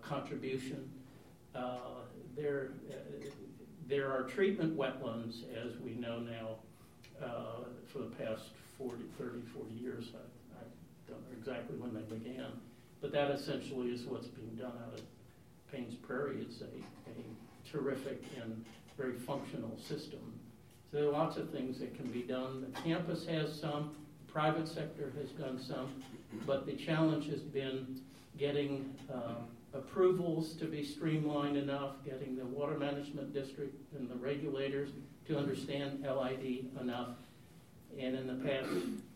contribution. There are treatment wetlands, as we know now, for the past 40 years. I don't know exactly when they began, but that essentially is what's being done out at Paynes Prairie. It's a terrific and very functional system. So there are lots of things that can be done. The campus has some, the private sector has done some, but the challenge has been getting approvals to be streamlined enough, getting the water management district and the regulators to understand LID enough. And in the past,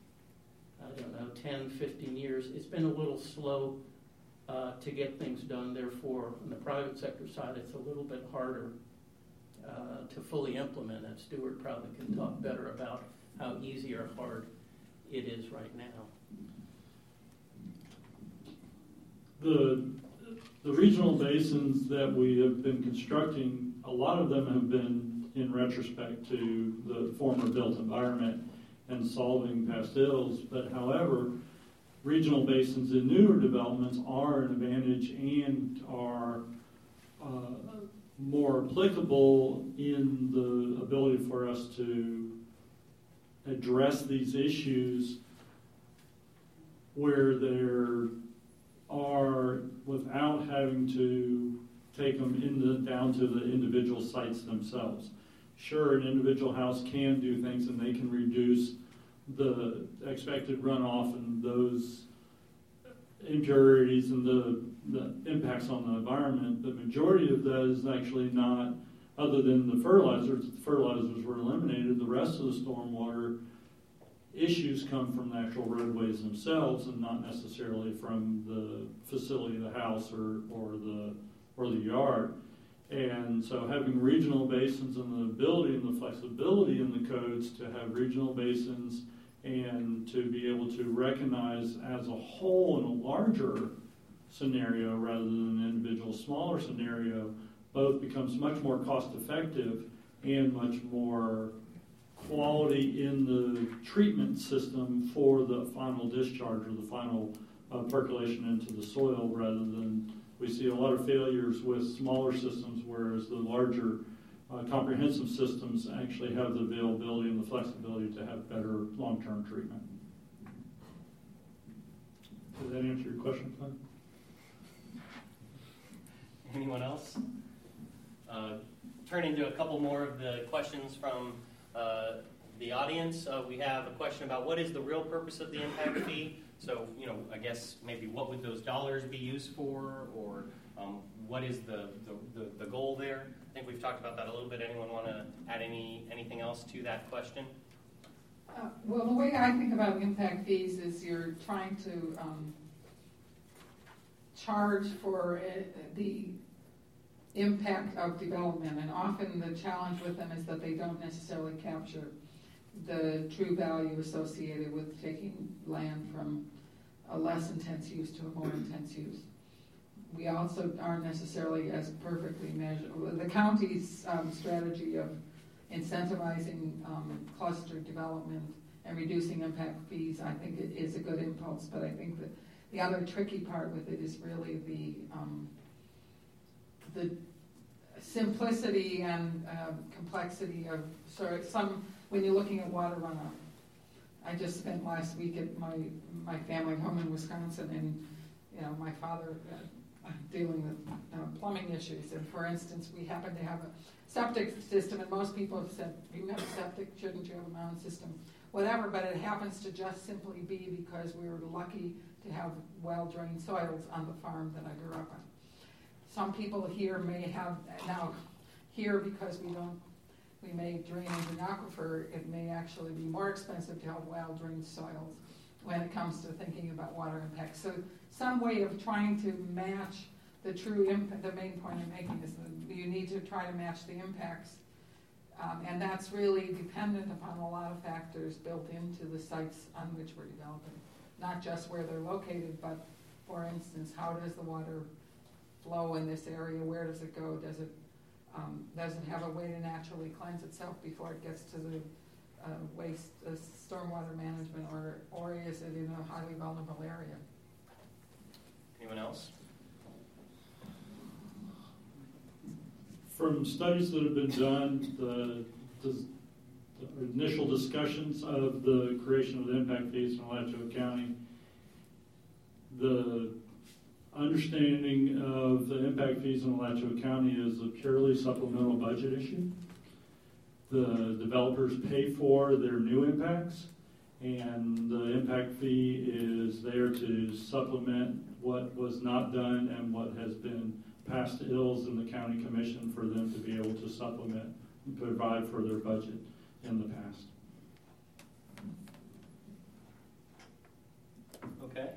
10, 15 years, it's been a little slow to get things done. Therefore, on the private sector side, it's a little bit harder to fully implement it. Stuart probably can talk better about how easy or hard it is right now. The regional basins that we have been constructing, a lot of them have been in retrospect to the former built environment and solving past ills. But however, regional basins in newer developments are an advantage and are more applicable in the ability for us to address these issues where there are, without having to take them down to the individual sites themselves. Sure, an individual house can do things and they can reduce the expected runoff and those impurities and the impacts on the environment. The majority of that is actually not, other than the fertilizers. If the fertilizers were eliminated, the rest of the stormwater issues come from the actual roadways themselves and not necessarily from the facility of the house or the yard. And so having regional basins and the ability and the flexibility in the codes to have regional basins and to be able to recognize as a whole in a larger scenario rather than an individual smaller scenario, both becomes much more cost effective and much more quality in the treatment system for the final discharge or the final percolation into the soil, rather than we see a lot of failures with smaller systems, whereas the larger comprehensive systems actually have the availability and the flexibility to have better long-term treatment. Does that answer your question, Glenn? Anyone else? Turning to a couple more of the questions from the audience. We have a question about what is the real purpose of the impact fee? So, I guess maybe what would those dollars be used for, or what is the goal there? I think we've talked about that a little bit. Anyone want to add anything else to that question? Well, the way I think about impact fees is you're trying to charge for the impact of development, and often the challenge with them is that they don't necessarily capture the true value associated with taking land from a less intense use to a more intense use. We also aren't necessarily as perfectly measured. The county's strategy of incentivizing cluster development and reducing impact fees, I think it is a good impulse, but I think that the other tricky part with it is really the simplicity and complexity of when you're looking at water runoff. I just spent last week at my family home in Wisconsin, and my father dealing with plumbing issues. And for instance, we happen to have a septic system, and most people have said, "You have a septic, shouldn't you have a mound system?" Whatever, but it happens to just simply be because we were lucky to have well-drained soils on the farm that I grew up on. Some people here may have now here because we may drain into an aquifer. It may actually be more expensive to have well-drained soils when it comes to thinking about water impacts. So some way of trying to match the true impact. The main point I'm making is that you need to try to match the impacts, and that's really dependent upon a lot of factors built into the sites on which we're developing. Not just where they're located, but for instance, how does the water flow in this area? Where does it go? Does it have a way to naturally cleanse itself before it gets to the stormwater management, or is it in a highly vulnerable area? Anyone else? From studies that have been done, the initial discussions of the creation of the impact fees in Alachua County, the understanding of the impact fees in Alachua County is a purely supplemental budget issue. The developers pay for their new impacts, and the impact fee is there to supplement what was not done and what has been past ills in the county commission for them to be able to supplement and provide for their budget in the past. Okay.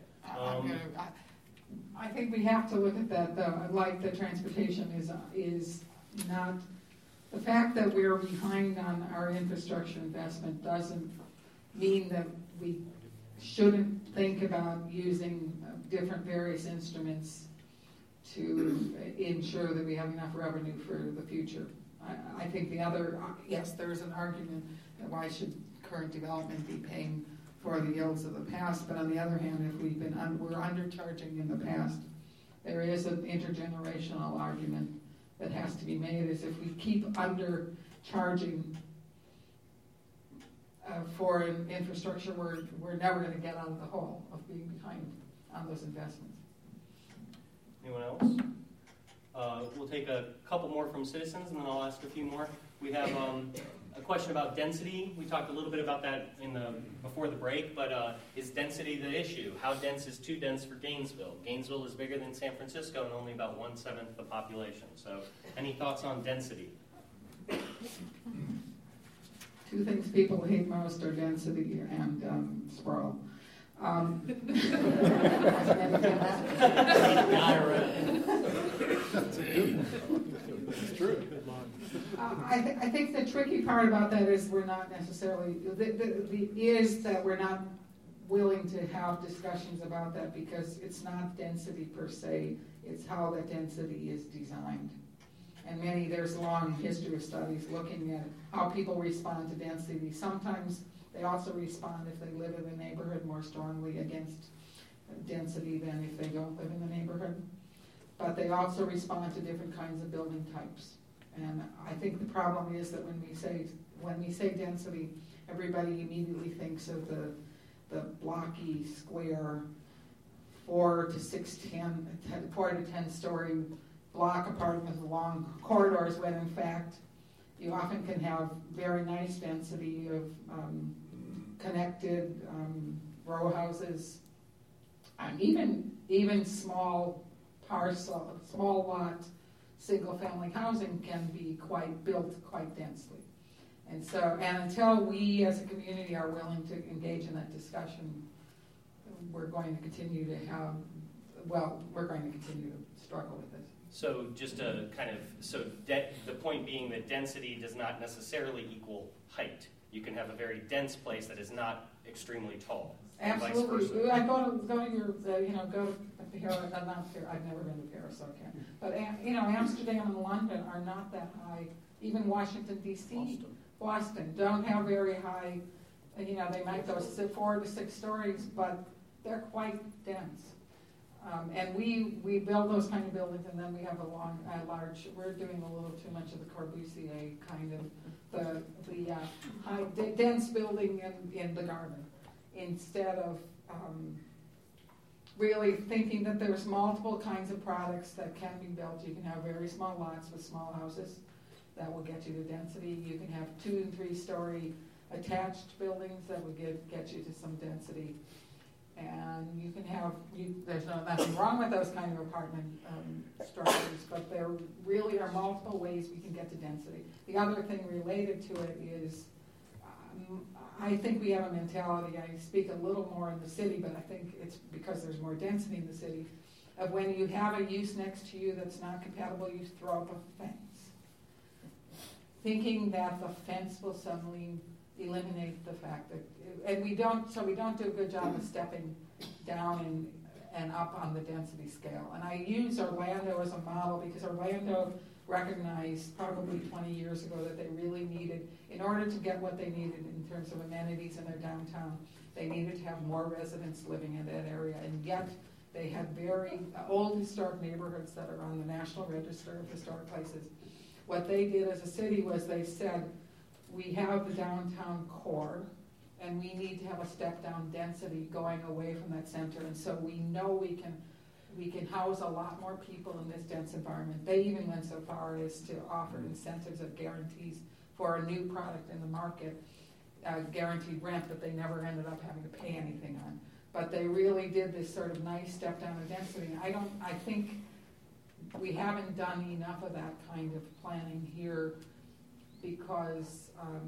I think we have to look at that, though. Like the transportation is not, the fact that we're behind on our infrastructure investment doesn't mean that we shouldn't think about using different various instruments to ensure that we have enough revenue for the future. I think the other, yes, there's an argument that why should current development be paying for the ills of the past, but on the other hand, if we're undercharging in the past, there is an intergenerational argument that has to be made, is if we keep undercharging for infrastructure, we're never going to get out of the hole of being behind on those investments. Anyone else? We'll take a couple more from citizens, and then I'll ask a few more. We have a question about density. We talked a little bit about that before the break, but is density the issue? How dense is too dense for Gainesville? Gainesville is bigger than San Francisco and only about 1/7 the population. So any thoughts on density? Two things people hate most are density and sprawl. It's true. I think the tricky part about that is we're not necessarily, is that we're not willing to have discussions about that because it's not density per se, it's how that density is designed. And there's a long history of studies looking at how people respond to density. Sometimes they also respond if they live in the neighborhood more strongly against density than if they don't live in the neighborhood. But they also respond to different kinds of building types. And I think the problem is that when we say density, everybody immediately thinks of the blocky, square, 4 to 10 story block apartments with long corridors, when in fact you often can have very nice density of connected row houses, even small parcel, small lot, single family housing can be built quite densely. And so, and until we as a community are willing to engage in that discussion, we're going to continue to struggle with this. So just to the point being that density does not necessarily equal height. You can have a very dense place that is not extremely tall. Absolutely. I go to Paris. I've never been to Paris, so I can't. But Amsterdam and London are not that high. Even Washington D.C., Boston don't have very high. They might go 4 to 6 stories, but they're quite dense. And we build those kind of buildings, and then we have large. We're doing a little too much of the Corbusier kind of the high dense building in the garden, instead of really thinking that there's multiple kinds of products that can be built. You can have very small lots with small houses that will get you to density. You can have 2 and 3 story attached buildings that will get you to some density. And you can have, there's nothing wrong with those kind of apartment structures, but there really are multiple ways we can get to density. The other thing related to it is, I think we have a mentality, I speak a little more in the city, but I think it's because there's more density in the city, of when you have a use next to you that's not compatible, you throw up a fence. Thinking that the fence will suddenly eliminate the fact that, and we don't do a good job of stepping down and up on the density scale. And I use Orlando as a model because Orlando recognized probably 20 years ago that they really needed, in order to get what they needed in terms of amenities in their downtown, they needed to have more residents living in that area. And yet they had very old historic neighborhoods that are on the National Register of Historic Places What they did as a city was they said, we have the downtown core, and we need to have a step-down density going away from that center, and so we know we can house a lot more people in this dense environment. They even went so far as to offer incentives of guarantees for a new product in the market, guaranteed rent that they never ended up having to pay anything on. But they really did this sort of nice step-down of density. I think we haven't done enough of that kind of planning here because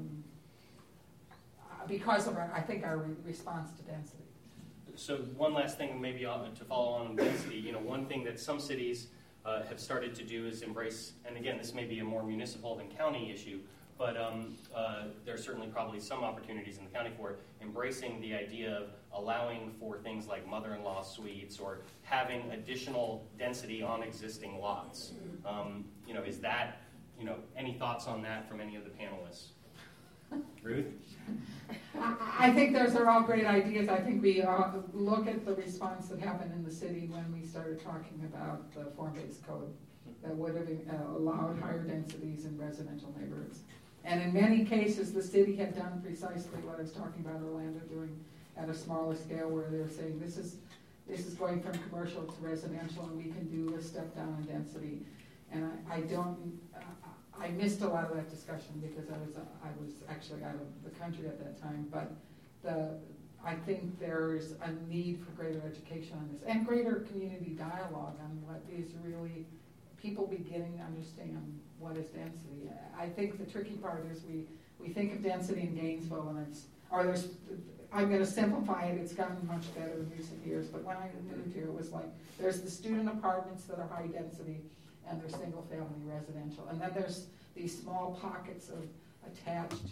of our response to density. So one last thing, maybe to follow on density. One thing that some cities have started to do is embrace, and again, this may be a more municipal than county issue, but there's certainly probably some opportunities in the county for it, embracing the idea of allowing for things like mother-in-law suites or having additional density on existing lots. Is that, any thoughts on that from any of the panelists? Ruth? I think those are all great ideas. I think we look at the response that happened in the city when we started talking about the form-based code that would have allowed higher densities in residential neighborhoods. And in many cases, the city had done precisely what I was talking about Orlando doing at a smaller scale, where they're saying this is going from commercial to residential, and we can do a step down in density. And I missed a lot of that discussion because I was actually out of the country at that time. But I think there's a need for greater education on this and greater community dialogue on what is really people beginning to understand what is density. I think the tricky part is we think of density in Gainesville, and I'm going to simplify it. It's gotten much better in recent years, but when I moved here, it was like there's the student apartments that are high density, and there's single-family residential, and then there's these small pockets of attached,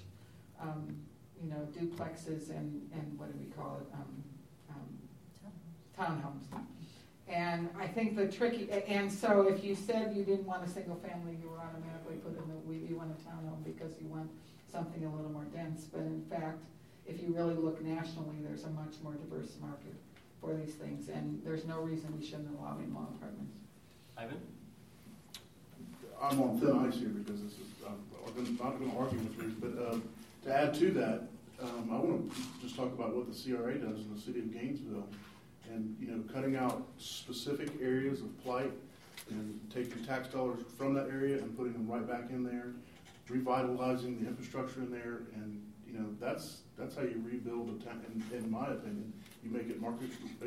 duplexes and what do we call it, townhomes. And I think and so if you said you didn't want a single family, you were automatically put in you want a townhome because you want something a little more dense. But in fact, if you really look nationally, there's a much more diverse market for these things, and there's no reason we shouldn't allow in-law apartments. Ivan? I'm on thin ice here because I'm not going to argue with Ruth, but to add to that, I want to just talk about what the CRA does in the city of Gainesville, and cutting out specific areas of plight and taking tax dollars from that area and putting them right back in there, revitalizing the infrastructure in there, and that's how you rebuild a town. In my opinion, you make it market,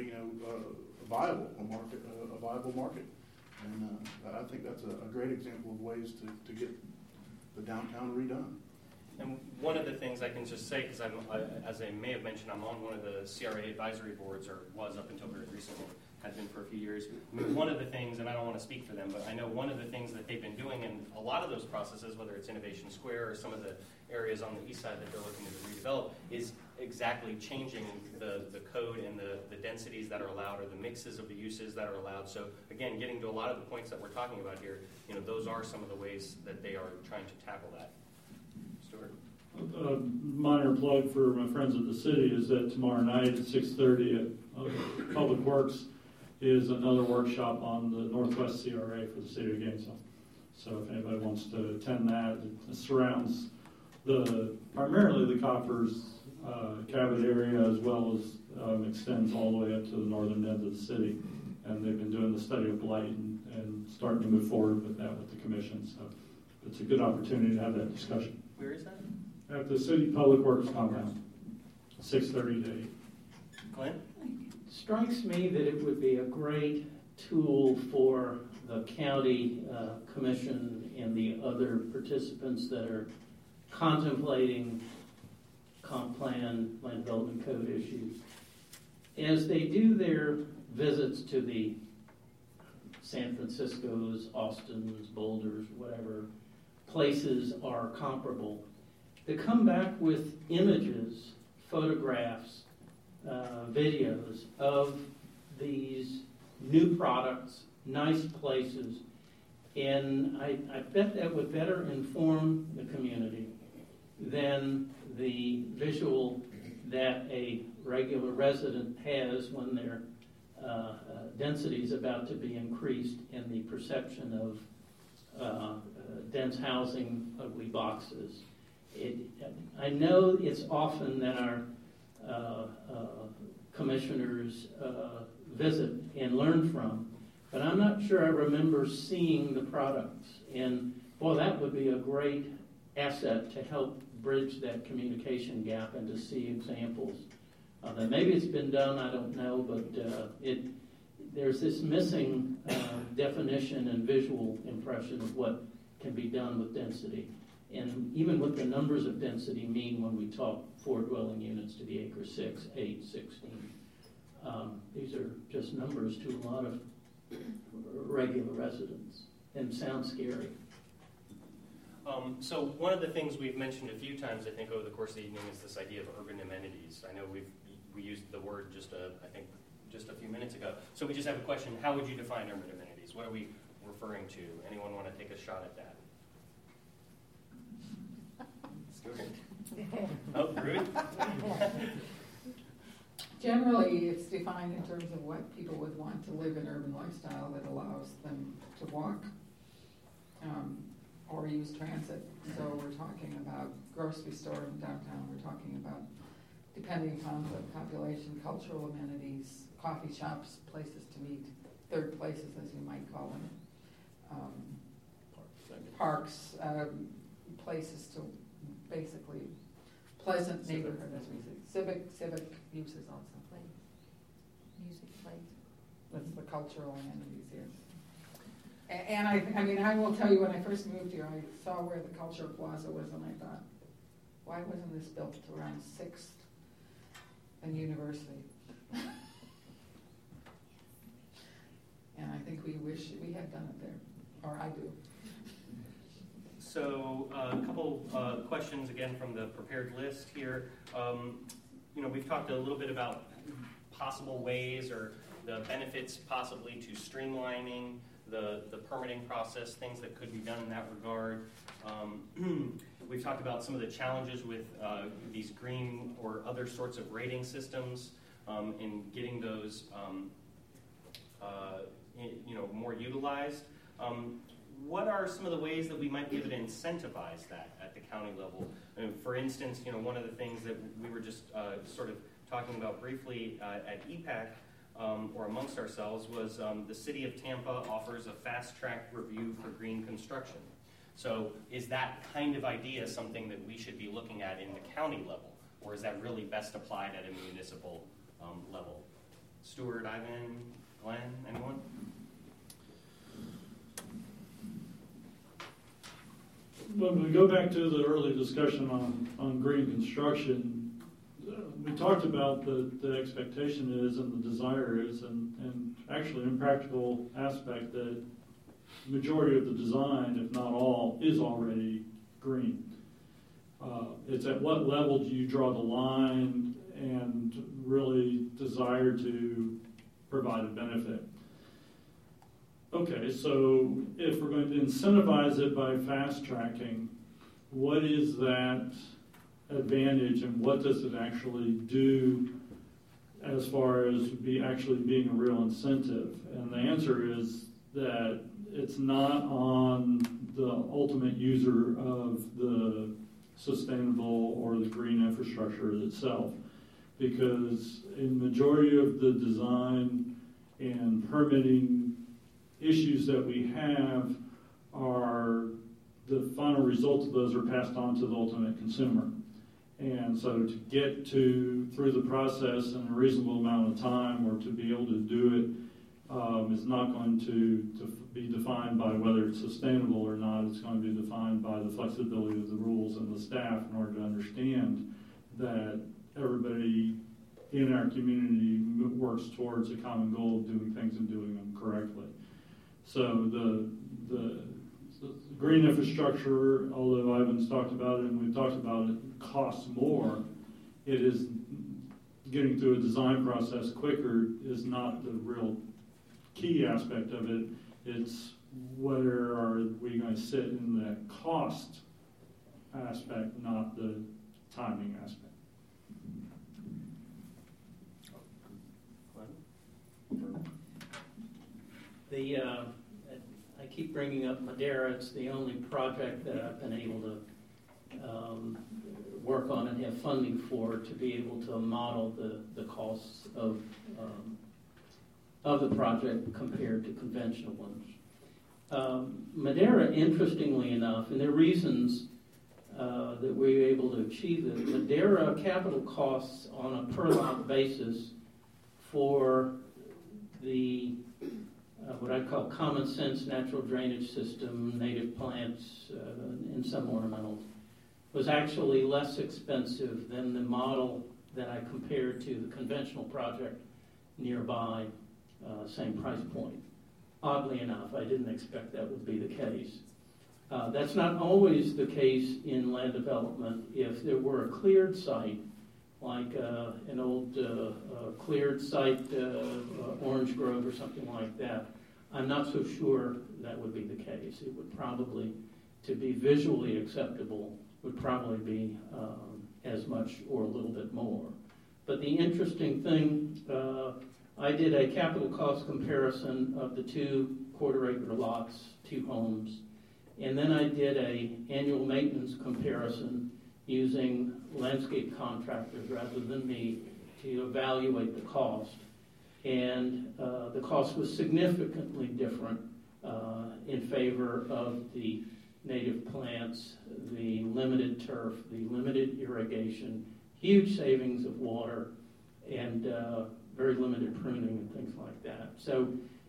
a viable market. And I think that's a great example of ways to get the downtown redone. And one of the things I can just say, because as I may have mentioned, I'm on one of the CRA advisory boards, or was up until very recently, had been for a few years. I mean, one of the things, and I don't want to speak for them, but I know one of the things that they've been doing in a lot of those processes, whether it's Innovation Square or some of the areas on the east side that they're looking to redevelop, is exactly changing the code and the densities that are allowed, or the mixes of the uses that are allowed. So again, getting to a lot of the points that we're talking about here, those are some of the ways that they are trying to tackle that. Stuart? A minor plug for my friends at the city is that tomorrow night at 6:30 at Public Works is another workshop on the Northwest CRA for the city of Gainesville. So if anybody wants to attend that, it surrounds primarily the Coppers Cabot area, as well as extends all the way up to the northern end of the city. And they've been doing the study of blight and starting to move forward with that with the commission. So it's a good opportunity to have that discussion. Where is that? At the City Public Works compound, 6:30 to 8. Glenn? Strikes me that it would be a great tool for the county commission and the other participants that are contemplating comp plan, land development code issues. As they do their visits to the San Francisco's, Austin's, Boulder's, whatever places are comparable, to come back with images, photographs, videos of these new products, nice places, and I bet that would better inform the community than the visual that a regular resident has when their density is about to be increased and the perception of dense housing, ugly boxes. I know it's often that our commissioners visit and learn from, but I'm not sure I remember seeing the products. And boy, that would be a great asset to help bridge that communication gap and to see examples. That maybe it's been done, I don't know, but there's this missing definition and visual impression of what can be done with density. And even what the numbers of density mean when we talk 4 dwelling units to the acre, 6, 8, 16. These are just numbers to a lot of regular residents and sound scary. So one of the things we've mentioned a few times, I think, over the course of the evening is this idea of urban amenities. I know we used the word just a few minutes ago. So we just have a question: how would you define urban amenities? What are we referring to? Anyone want to take a shot at that? Oh, Ruth? Generally, it's defined in terms of what people would want to live an urban lifestyle that allows them to walk or use transit. So we're talking about grocery store in downtown. We're talking about, depending upon the population, cultural amenities, coffee shops, places to meet, third places, as you might call them, parks, places to basically pleasant neighborhood, as we say. Civic uses also. Music plays. That's the cultural amenities here. And I will tell you, when I first moved here, I saw where the Culture Plaza was, and I thought, why wasn't this built around 6th and University? And I think we wish we had done it there, or I do. So a couple questions again from the prepared list here. We've talked a little bit about possible ways or the benefits possibly to streamlining the permitting process, things that could be done in that regard. We've talked about some of the challenges with these green or other sorts of rating systems in getting those more utilized. What are some of the ways that we might be able to incentivize that at the county level? For instance, one of the things that we were just sort of talking about briefly at EPAC or amongst ourselves was the city of Tampa offers a fast-track review for green construction. So is that kind of idea something that we should be looking at in the county level, or is that really best applied at a municipal level? Stuart, Ivan, Glenn, anyone? When we go back to the early discussion on green construction, we talked about the expectation is and the desire is, and actually in practical aspect, that the majority of the design, if not all, is already green. It's at what level do you draw the line and really desire to provide a benefit. Okay, so if we're going to incentivize it by fast tracking, what is that advantage and what does it actually do as far as actually being a real incentive? And the answer is that it's not on the ultimate user of the sustainable or the green infrastructure itself, because in the majority of the design and permitting issues that we have are the final results of those are passed on to the ultimate consumer. And so to get through the process in a reasonable amount of time or to be able to do it is not going to be defined by whether it's sustainable or not. It's going to be defined by the flexibility of the rules and the staff in order to understand that everybody in our community works towards a common goal of doing things and doing them correctly. So the green infrastructure, although Ivan's talked about it and we've talked about it, costs more. It is getting through a design process quicker is not the real key aspect of it. It's where are we going to sit in the cost aspect, not the timing aspect. I keep bringing up Madera. It's the only project that I've been able to work on and have funding for to be able to model the costs of the project compared to conventional ones. Madera, interestingly enough, and there are reasons that we were able to achieve it, Madera capital costs on a per lot basis for the what I call common sense natural drainage system, native plants, and some ornamentals, was actually less expensive than the model that I compared to the conventional project nearby, same price point. Oddly enough, I didn't expect that would be the case. That's not always the case in land development. If there were a cleared site, like an old cleared site, Orange Grove or something like that, I'm not so sure that would be the case. It would probably, to be visually acceptable, would probably be as much or a little bit more. But the interesting thing, I did a capital cost comparison of the 2 quarter-acre lots, 2 homes, and then I did a annual maintenance comparison using landscape contractors rather than me to evaluate the cost. And the cost was significantly different in favor of the native plants, the limited turf, the limited irrigation, huge savings of water, and very limited pruning and things like that. So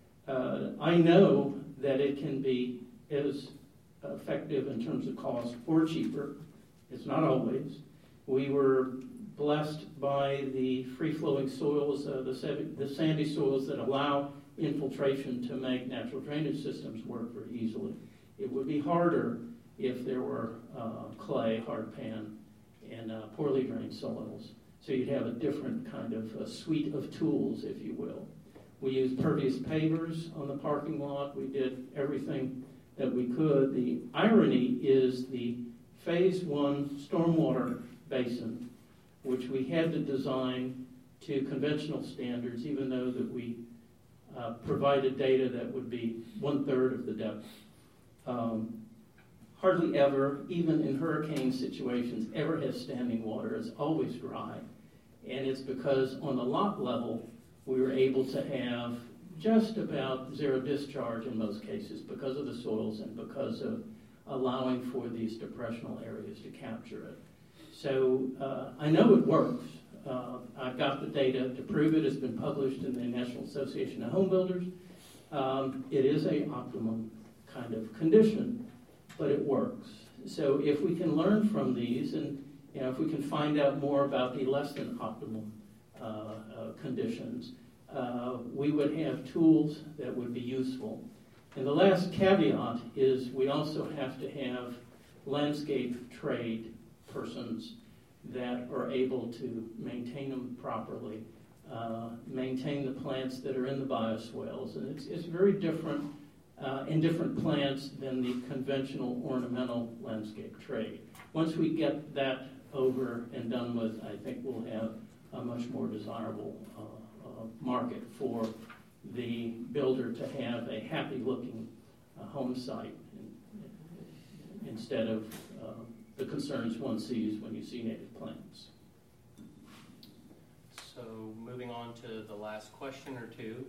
I know that it can be as effective in terms of cost or cheaper. It's not always. We were blessed by the free-flowing soils, the sandy soils that allow infiltration to make natural drainage systems work very easily. It would be harder if there were clay, hard pan, and poorly drained soils. So you'd have a different kind of suite of tools, if you will. We used pervious pavers on the parking lot. We did everything that we could. The irony is the Phase 1 stormwater basin, which we had to design to conventional standards, even though that we provided data that would be 1/3 of the depth. Hardly ever, even in hurricane situations, ever has standing water. It's always dry. And it's because on the lot level, we were able to have just about zero discharge in most cases because of the soils and because of allowing for these depressional areas to capture it. So I know it works. I've got the data to prove it. It's been published in the National Association of Home Builders. It is an optimum kind of condition, but it works. So if we can learn from these, and if we can find out more about the less than optimum conditions, we would have tools that would be useful. And the last caveat is we also have to have landscape trade persons that are able to maintain them properly, maintain the plants that are in the bioswales. And it's very different in different plants than the conventional ornamental landscape trade. Once we get that over and done with, I think we'll have a much more desirable market for the builder to have a happy-looking home site instead of the concerns one sees when you see native plants. So moving on to the last question or two.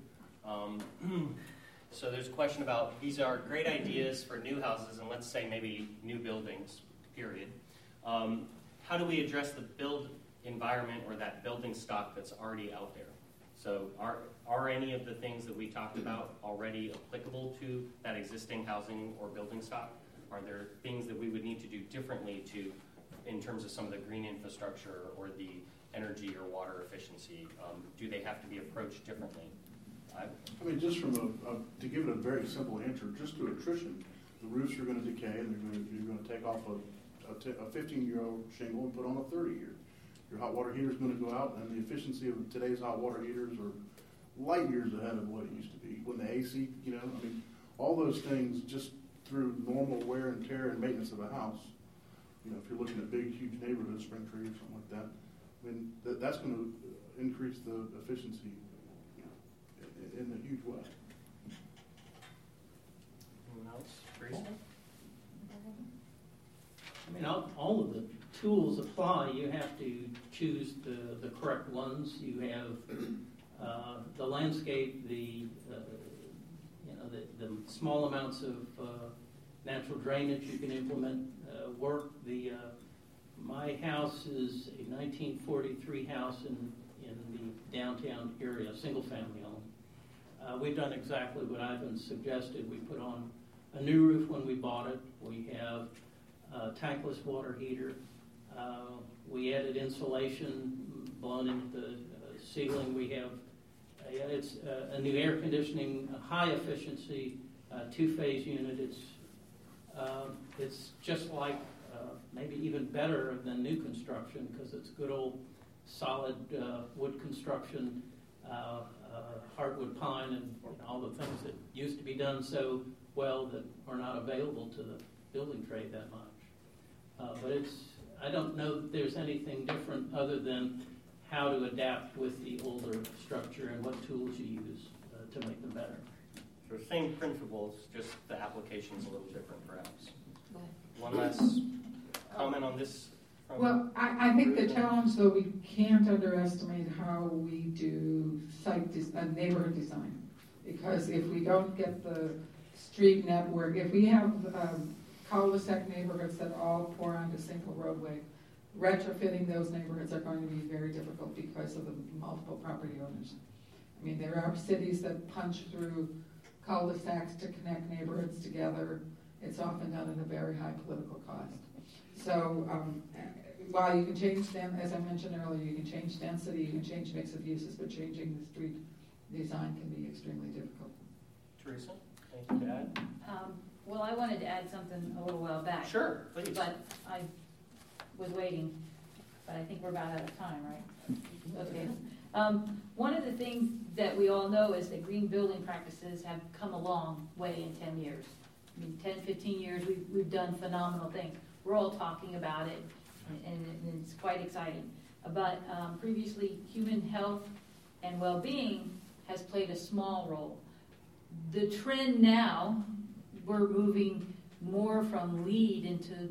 So there's a question about, these are great ideas for new houses and let's say maybe new buildings, period. How do we address the build environment or that building stock that's already out there? So are any of the things that we talked about already applicable to that existing housing or building stock? Are there things that we would need to do differently in terms of some of the green infrastructure or the energy or water efficiency? Do they have to be approached differently? I mean, just from to give it a very simple answer, just to attrition, the roofs are going to decay, and you're going to take off a 15-year-old shingle and put on a 30-year. Your hot water heater is going to go out, and the efficiency of today's hot water heaters are light years ahead of what it used to be. When the AC, I mean, all those things just through normal wear and tear and maintenance of a house. If you're looking at big, huge neighborhoods, Spring Tree or something like that, I mean, that's going to increase the efficiency in a huge way. Teresa? I mean, all of the tools apply. You have to choose the correct ones. You have the landscape, the small amounts of natural drainage you can implement work. My house is a 1943 house in the downtown area, single family home. We've done exactly what Ivan suggested. We put on a new roof when we bought it. We have a tankless water heater. We added insulation blown into the ceiling. We have it's a new air conditioning, a high efficiency two-phase unit. It's just like maybe even better than new construction because it's good old solid wood construction, hardwood pine, and all the things that used to be done so well that are not available to the building trade that much. But I don't know that there's anything different other than how to adapt with the older structure and what tools you use to make them better. So same principles, just the application's a little different perhaps. One last comment on this? Well, I think the challenge, though, we can't underestimate how we do neighborhood design. Because if we don't get the street network, if we have cul-de-sac neighborhoods that all pour onto a single roadway, retrofitting those neighborhoods are going to be very difficult because of the multiple property owners. I mean, there are cities that punch through cul-de-sacs to connect neighborhoods together. It's often done at a very high political cost. So while you can change them, as I mentioned earlier, you can change density, you can change mix of uses, but changing the street design can be extremely difficult. Teresa, anything to add? Well, I wanted to add something a little while back. Sure, please. But I was waiting, but I think we're about out of time, right? Okay. One of the things that we all know is that green building practices have come a long way in 10 years. I mean, 10, 15 years, we've done phenomenal things. We're all talking about it, and it's quite exciting. But previously, human health and well-being has played a small role. The trend now, we're moving more from LEED into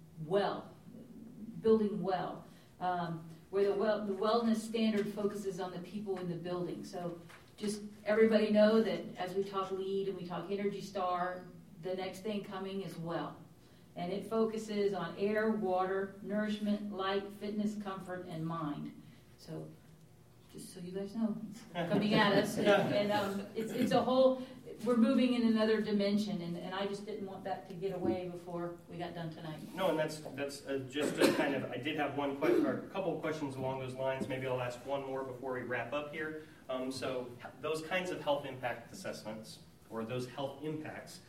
building well, where the wellness standard focuses on the people in the building. So just everybody know that as we talk LEED and we talk Energy Star, the next thing coming is well. And it focuses on air, water, nourishment, light, fitness, comfort, and mind. So just so you guys know, it's coming at us. And it's a whole, we're moving in another dimension, and I just didn't want that to get away before we got done tonight. No, and that's just a kind of, I did have one question, or a couple of questions along those lines. Maybe I'll ask one more before we wrap up here. So those kinds of health impact assessments, or those health impacts,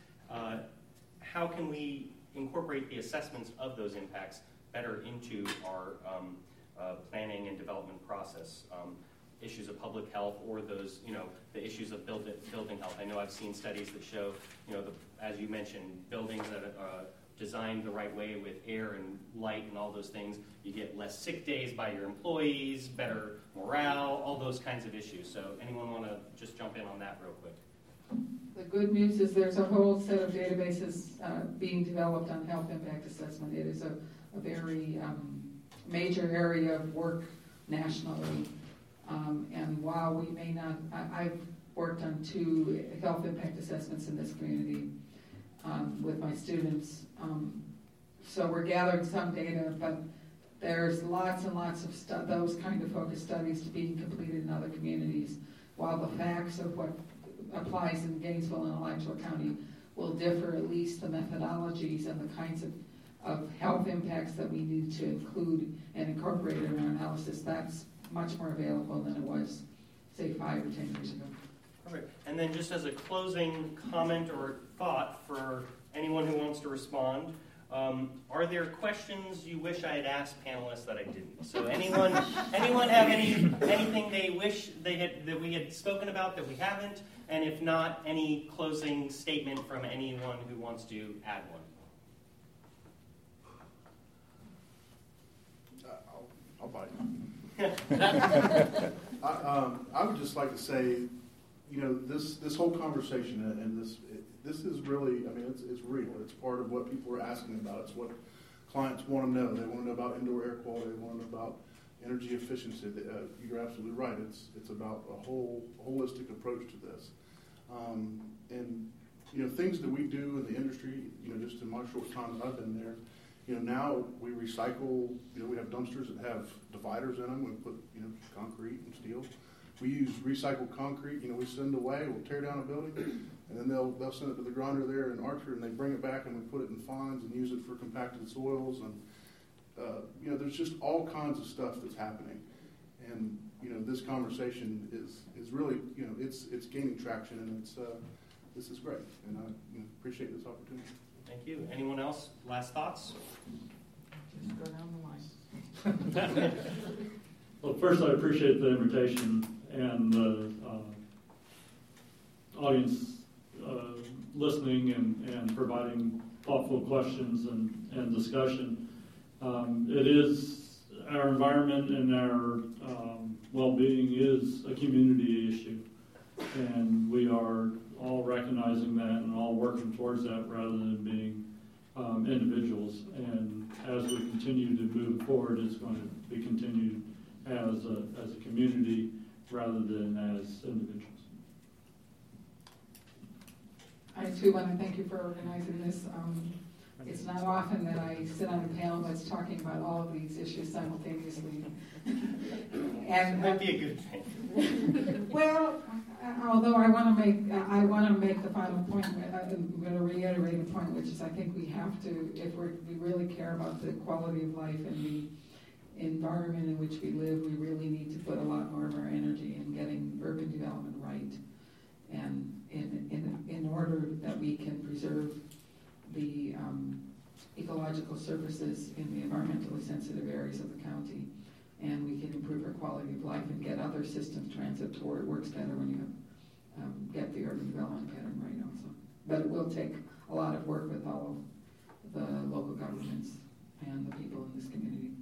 how can we incorporate the assessments of those impacts better into our planning and development process? Issues of public health, or those, the issues of building health. I know I've seen studies that show, as you mentioned, buildings that are designed the right way with air and light and all those things, you get less sick days by your employees, better morale, all those kinds of issues. So anyone want to just jump in on that real quick? The good news is there's a whole set of databases being developed on health impact assessment. It is a very major area of work nationally. And while we may not, I've worked on 2 health impact assessments in this community with my students. So we're gathering some data, but there's lots and lots of those kind of focused studies being completed in other communities, while the facts of what applies in Gainesville and Alachua County will differ, at least the methodologies and the kinds of health impacts that we need to include and incorporate in our analysis. That's much more available than it was, say, 5 or 10 years ago. Perfect. And then just as a closing comment or thought for anyone who wants to respond, are there questions you wish I had asked panelists that I didn't? So anyone have anything they wish that we had spoken about that we haven't? And if not, any closing statement from anyone who wants to add one? I'll bite. I would just like to say, this whole conversation and this is really, I mean, it's real. It's part of what people are asking about. It's what clients want to know. They want to know about indoor air quality. They want to know about energy efficiency. You're absolutely right. It's about a holistic approach to this. And you know, things that we do in the industry, you know, just in my short time that I've been there, you know, now we recycle, you know, we have dumpsters that have dividers in them. We put, you know, concrete and steel. We use recycled concrete. You know, we send away, we'll tear down a building, and then they'll send it to the grinder there in Archer, and they bring it back, and we put it in fines and use it for compacted soils. And, you know, there's just all kinds of stuff that's happening. And, you know, this conversation is really, you know, it's gaining traction, and this is great. And I appreciate this opportunity. Thank you. Anyone else? Last thoughts? Just go down the line. Well, first, I appreciate the invitation and the audience listening and providing thoughtful questions and discussion. It is our environment and our well-being is a community issue, and we are all recognizing that and all working towards that rather than being individuals. And as we continue to move forward, it's going to be continued as a community rather than as individuals. I too want to thank you for organizing this. It's not often that I sit on a panel that's talking about all of these issues simultaneously. And Might be a good thing. well, although I want to make the final point. I'm going to reiterate a point, which is I think we have to, if we really care about the quality of life and the environment in which we live, we really need to put a lot more of our energy in getting urban development right, and in order that we can preserve the ecological services in the environmentally sensitive areas of the county, and we can improve our quality of life and get other systems transit to where it works better when you get the urban development pattern right also. But it will take a lot of work with all of the local governments and the people in this community.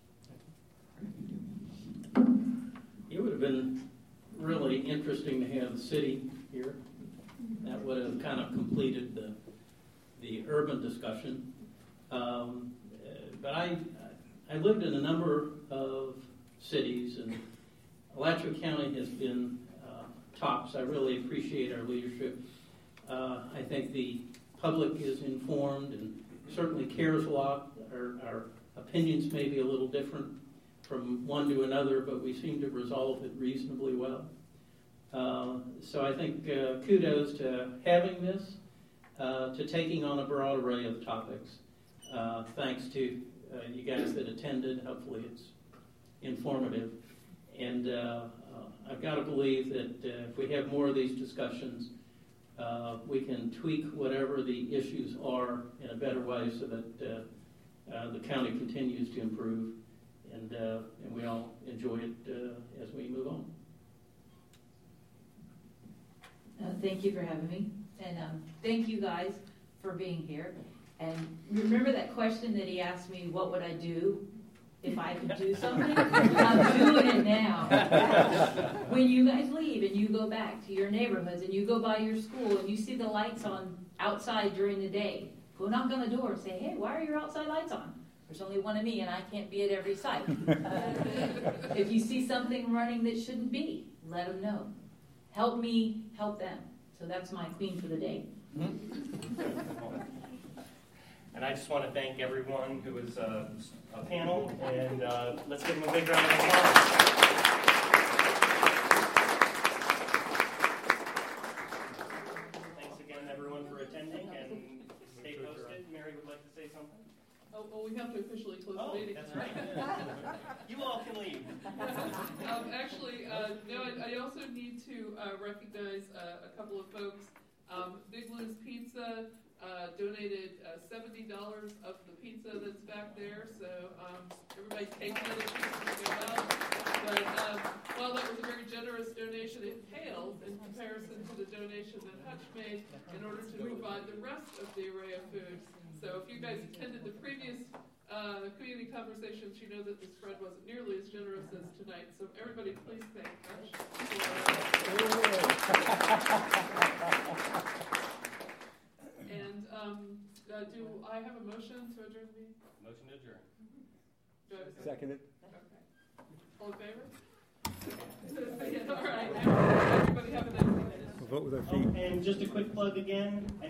It would have been really interesting to have the city here. That would have kind of completed the urban discussion. But I lived in a number of cities, and Alachua County has been tops. I really appreciate our leadership. I think the public is informed and certainly cares a lot. Our opinions may be a little different from one to another, but we seem to resolve it reasonably well. So I think kudos to having this, to taking on a broad array of topics. Thanks to you guys that attended. Hopefully it's informative. And I've got to believe that if we have more of these discussions, we can tweak whatever the issues are in a better way so that the county continues to improve, and we all enjoy it as we move on. Thank you for having me, and thank you guys for being here. And remember that question that he asked me, what would I do if I could do something? I'm doing it now. When you guys leave and you go back to your neighborhoods and you go by your school and you see the lights on outside during the day, go knock on the door and say, hey, why are your outside lights on? There's only one of me and I can't be at every site. If you see something running that shouldn't be, let them know. Help me help them. So that's my queen for the day. And I just want to thank everyone who was a panel, and let's give them a big round of applause. Thanks again, everyone, for attending, and stay posted. Mary would like to say something. Oh, well, we have to officially close the meeting. That's right. You all can leave. Actually, no, I also need to recognize a couple of folks. Big Lou's Pizza donated $70 of the pizza that's back there, so everybody take another piece as they go out. But while that was a very generous donation, it pales in comparison to the donation that Hutch made in order to provide the rest of the array of food. So if you guys attended the previous community conversations, you know that the spread wasn't nearly as generous as tonight. So everybody, please thank Hutch. Do I have a motion to adjourn the meeting? Motion to adjourn. Do I have a second? Seconded. Okay. All in favor? All right. Everybody have a nice day. We'll vote with our feet. And just a quick plug again.